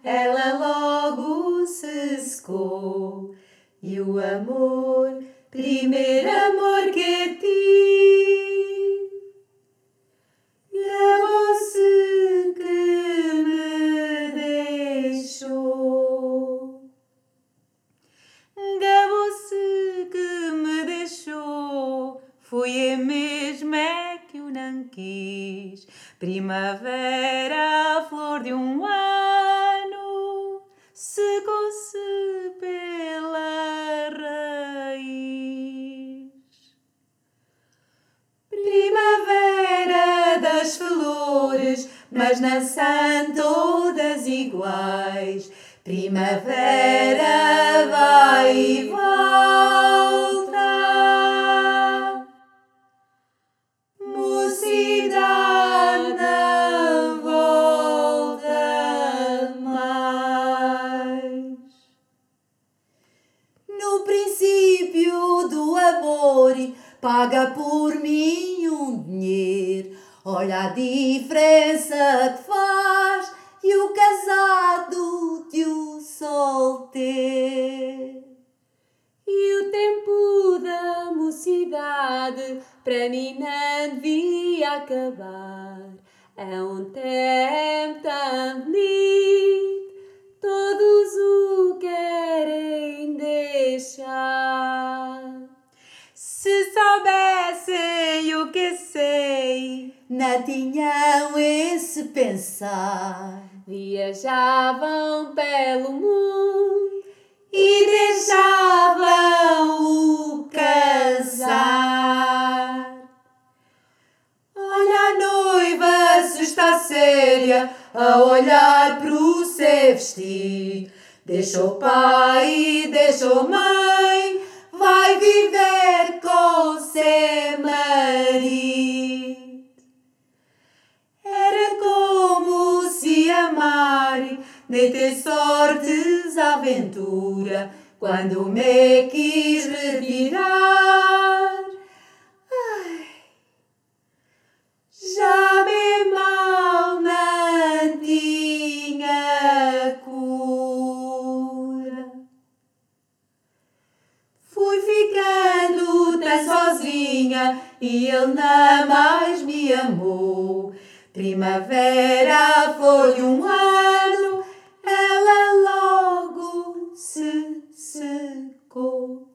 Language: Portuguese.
ela logo se secou. E o amor, primeiro amor que tive, acabou-se que me deixou. Acabou-se que me deixou. Foi mesmo é que eu não quis. Primavera, a flor de um ano, secou-se pela raiz. Primavera das flores, mas não são todas iguais. Primavera vai e volta, mocidade não volta mais. No princípio do amor, paga por mim um dinheiro. Olha a diferença que faz e o casado de o solteiro. E o tempo da mocidade para mim não devia acabar. É um tempo tão bonito, todos o querem deixar. Se soubessem o que sei, não tinham esse pensar. Viajavam pelo mundo e deixavam o casar. Olha a noiva se está séria a olhar pro seu vestido. Deixa o pai e deixa a mãe, vai viver com seu marido. Era como se amar, nem ter sortes à aventura, quando me quis retirar. Ai, já bem mal não tinha cura. Fui ficando tão sozinha e ele não mais me amou. Primavera foi um ano, ela logo se secou.